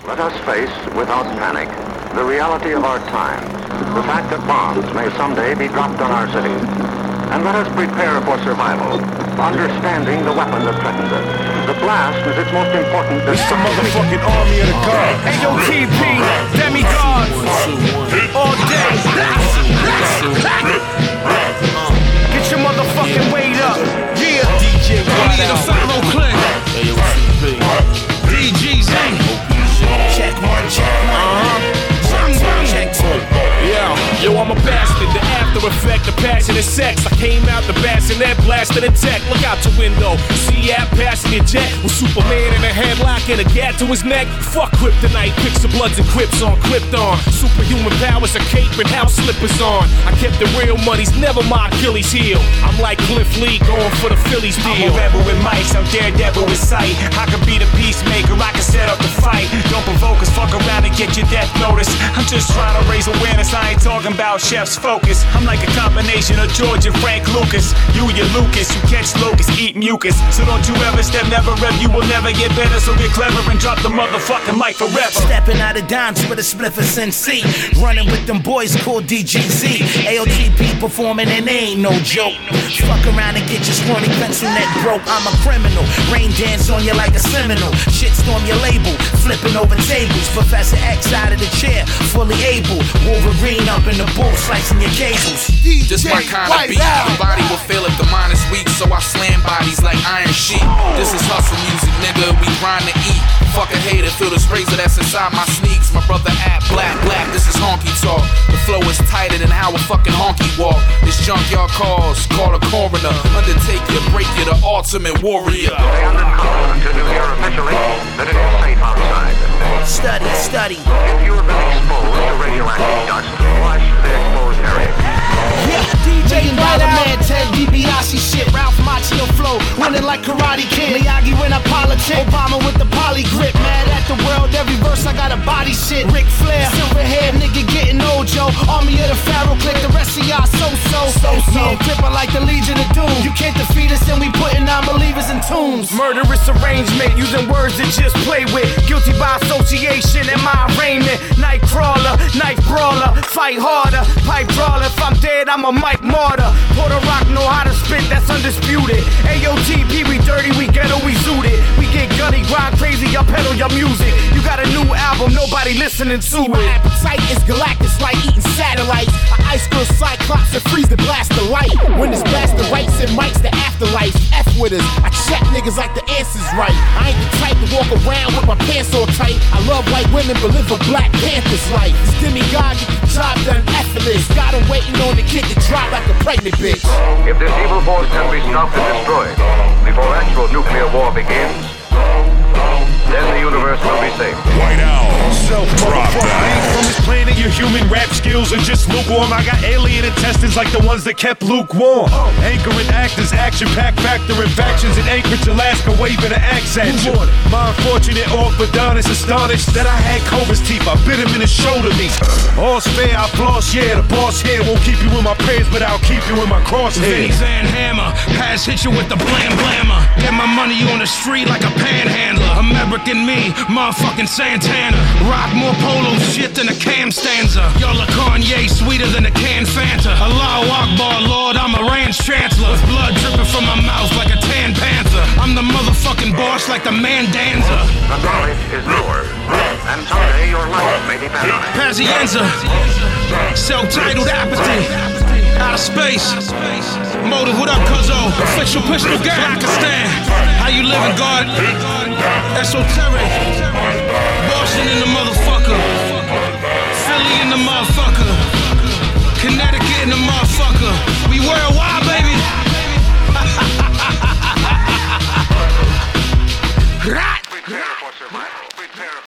Let us face, without panic, the reality of our times, the fact that bombs may someday be dropped on our cities. And let us prepare for survival, understanding the weapon that threatens us. The blast is its most important... It's the motherfucking army of the god. AOTP, demigods, all day. Get your motherfucking weight up. Yeah, DJ White out. Follow click. AOTP, DGZ. Check one, check one. Check two. Yo, I'm a bastard, the after effect, the passionate sex. I came out the bassinet, blasted and tech. Look out your window, see that passenger jet with Superman in a headlock and a gat to his neck. Fuck kryptonite, picture bloods and crips on Krypton. Superhuman powers, a cape and house slippers on. I kept the real money's never my Achilles heel. I'm like Cliff Lee going for the Phillies deal. I'm a rebel with mics, I'm daredevil with sight. I can be the peacemaker, I can set up the fight. Don't provoke us, fuck around and get your death notice. I'm just trying to raise awareness, I ain't talking about chef's focus. I'm like a combination of George and Frank Lucas. You Lucas, you catch locusts, eat mucus. So don't you ever step, never rev, you will never get better. So get clever and drop the motherfucking mic forever. Stepping out of dimes with a spliff of Sensi. Running with them boys called DGZ. AOTP performing and they ain't no joke. Fuck around and get your scrawny pencil neck broke. I'm a criminal, rain dance on you like a Seminole. Shitstorm your label, flipping over tables. Professor X out of the chair, fully able. Wolverine up in the bull, slicing your cables. Just my kind of beat. The body will fail if the mind is weak, so I slam bodies like iron sheet. This is hustle music, nigga. We grind to eat. Fuck a hater, feel this razor that's inside my sneaks. My brother at black, this is honky talk. The flow is tighter than how a fucking honky walk. This junkyard calls, call a coroner. Undertaker, break you, the ultimate warrior. Stay under cover until you hear officially that it is safe outside. Study. If you have been exposed to radioactive dust, flush the exposed area. Yeah, DJ Man 10 DiBiase shit, Ralph Macchio flow, winning like Karate Kid. Miyagi when I politic, Obama with the poly grip. Mad at the world, every verse I got a body shit. Ric Flair, silver hair nigga getting Ojo. Army of the Pharaoh, click the rest of y'all so. Yeah, gripper like the Legion of Doom. You can't defeat us and we putting non-believers in tombs. Murderous arrangement, using words to just play with. Guilty by association in my arraignment. Night crawler, knife brawler, fight harder. Pipe brawler, if I'm dead, I'm a Mike Martyr. Puerto Rock know how to spit, that's undisputed. AOTP, we dirty, we ghetto, we zooted. We get gunny, grind crazy, y'all pedal your music. You got a new album, nobody listening to it. My appetite is galactus like eating satellites. I ice girl cyclops and freeze the blast of light. When it's blast the rights and mics, the afterlife. F with us, I check niggas like the answer's right. I ain't the type to walk around with my pants all tight. I love white women but live a Black Panther's life. This demigod get the job done effortless. Got him waiting on the kid to drop like a pregnant bitch. If this evil force can be stopped and destroyed before actual nuclear war begins, then the universe will be saved. White Owl, drop that. From this planet, your human rap skills are just lukewarm. I got alien intestines like the ones that kept lukewarm. Anchoring actors, action-packed factor in factions in Anchorage, Alaska, waving an axe at you. My unfortunate orthodontist astonished that I had Cobra's teeth. I bit him in the shoulder meat. All's fair, I floss, yeah. The boss here won't keep you in my prayers, but I'll keep you in my crosshairs. Van Hammer, pass hit you with the blammer. Get my money on the street like a panhandler. American me, motherfucking Santana. Rock more polo shit than a Cam stanza. Y'all are Kanye, sweeter than a canned Fanta. Allahu Akbar, Lord, I'm a ranch chancellor. With blood dripping from my mouth like a tan panther. I'm the motherfucking boss like the man Danza. The knowledge is yours, and someday your life may depend on it. Pazienza, self-titled apathy. Out of space. Motive, what up, cuzzo? Official pistol gang. Pakistan. How you living, God? Esoteric. Boston in the motherfucker. Philly in the motherfucker. Connecticut in the motherfucker. We worldwide.